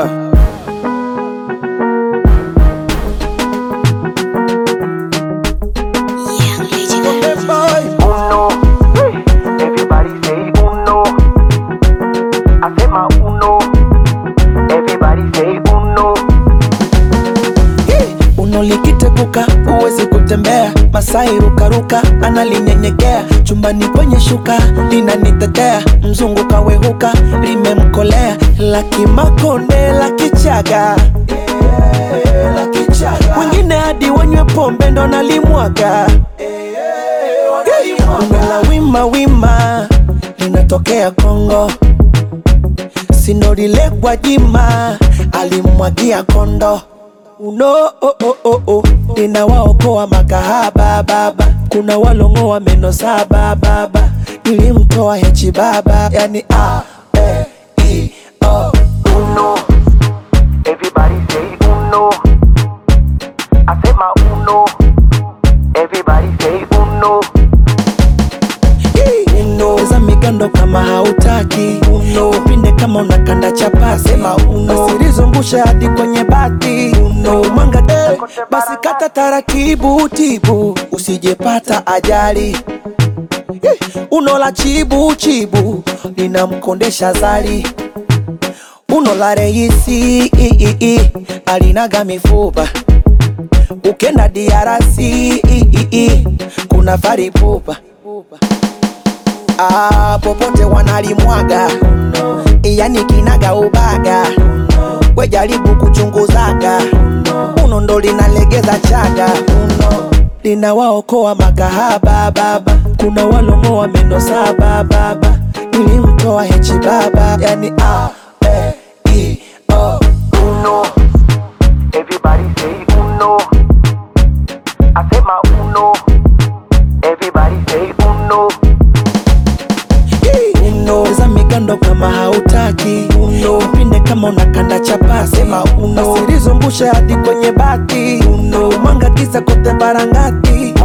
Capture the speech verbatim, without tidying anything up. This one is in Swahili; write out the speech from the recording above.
Uh. Uno, everybody say uno. I say my uno, everybody say uno. Uno likiteguka uwezi kutembea, Masai rukaruka analinyenyekea, chumbani kwenye shuka linanitetea, mzungu kawehuka limemkolea, laki makonde laki chaga, yeah, laki chaga. Wengine hadi wanywe pombe ndo nalimwaga, la wima wima linatokea Kongo, Sinorile Gwajima alimwagia kondo. Uno oh oh oh oh ninawaokoa makahaba baba, kuna walongoa meno saba baba, nilimtoa hechi baba, yani a e i o. Uno, everybody say uno. I say my uno, everybody say uno. Uno za migando kama hautaki, uno pinde kama unakanda chapasi, sema uno asirizungushe hadi kwenye bati, uno mwanga eh, basi kata taratibu tibu usijepata ajali. Uno la chibu chibu linamkondesha zali, uno la reisi i, i, i, alinaga mifupa, ukenda D R C i, i, i, kuna faripupa. Ah, popote wanalimwaga, yani kinaga ubaga, we jaribu kuchunguzaga, uno ndo linalegeza chaga, uno linawaokoa makahaba baba, kuna walongoa meno saba baba, nilimtoa hechi baba, yani a e i o. Uno, everybody say uno. I say my uno, everybody say uno. Uno za migando kama hautaki, uno pinde kama unakanda chapasi, sema uno asirizungushe hadi kwenye bati, uno mwanga kisa kote barangati.